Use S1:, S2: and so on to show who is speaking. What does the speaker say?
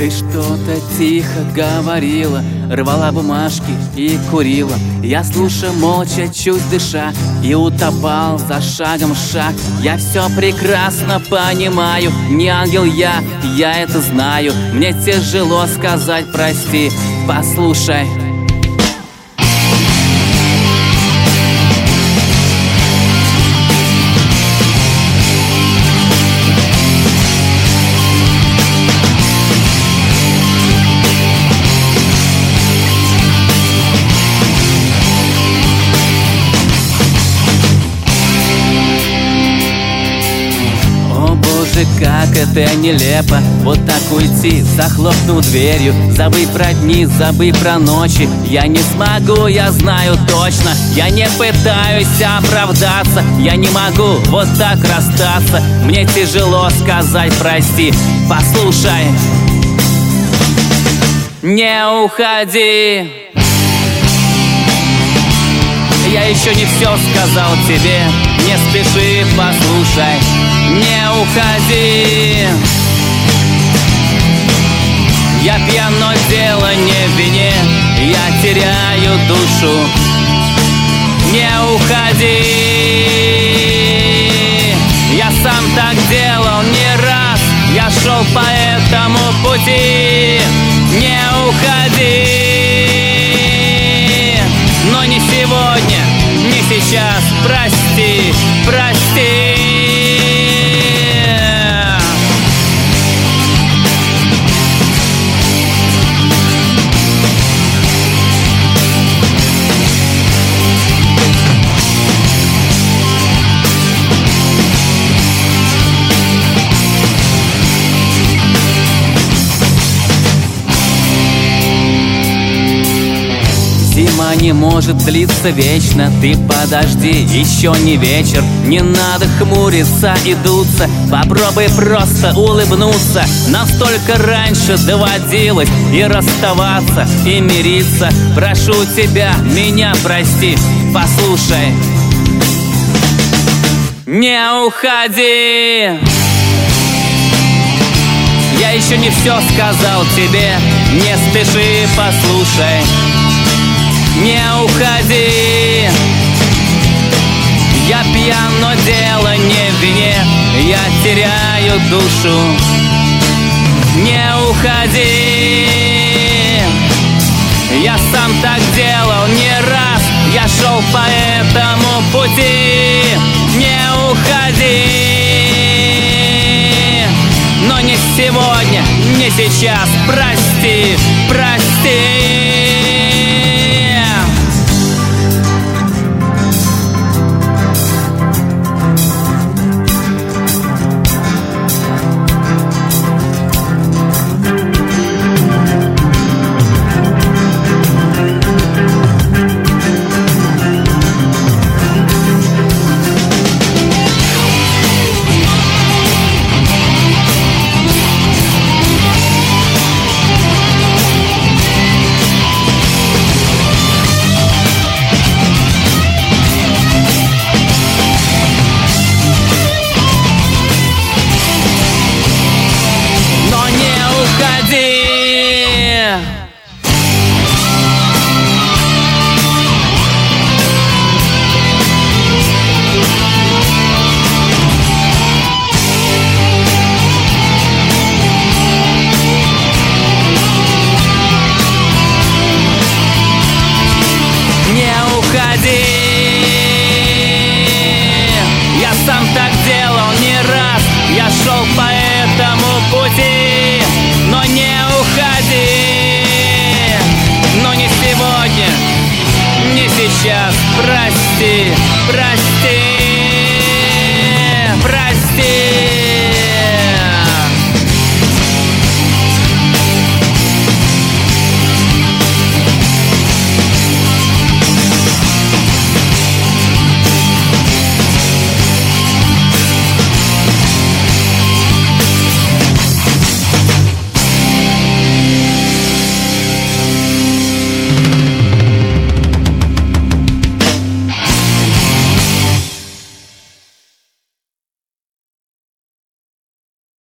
S1: Ты что-то тихо говорила, рвала бумажки и курила. Я слушал молча, чуть дыша, и утопал за шагом в шаг. Я все прекрасно понимаю, не ангел я это знаю. Мне тяжело сказать прости, послушай. Как это нелепо, вот так уйти, захлопнув дверью. Забыть про дни, забыть про ночи. Я не смогу, я знаю точно. Я не пытаюсь оправдаться. Я не могу вот так расстаться. Мне тяжело сказать прости, послушай. Не уходи. Я еще не все сказал тебе. Не спеши, послушай. Не уходи. Я пьян, но дело не в вине. Я теряю душу. Не уходи. Я сам так делал не раз. Я шел по этому пути. Не уходи. Но не сегодня, не сейчас. Прости, прости. Зима не может длиться вечно. Ты подожди, еще не вечер. Не надо хмуриться и дуться. Попробуй просто улыбнуться. Нам столько раньше доводилось и расставаться, и мириться. Прошу тебя, меня прости, послушай. Не уходи. Я еще не все сказал тебе. Не спеши, послушай. Не уходи. Я пьян, но дело не в вине. Я теряю душу. Не уходи. Я сам так делал не раз. Я шел по этому пути. Не уходи. Но не сегодня, не сейчас. Прости, прости.